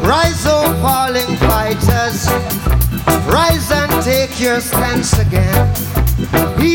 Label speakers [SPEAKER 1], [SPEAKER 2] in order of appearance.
[SPEAKER 1] Rise, oh falling fighters, rise and take your stance again.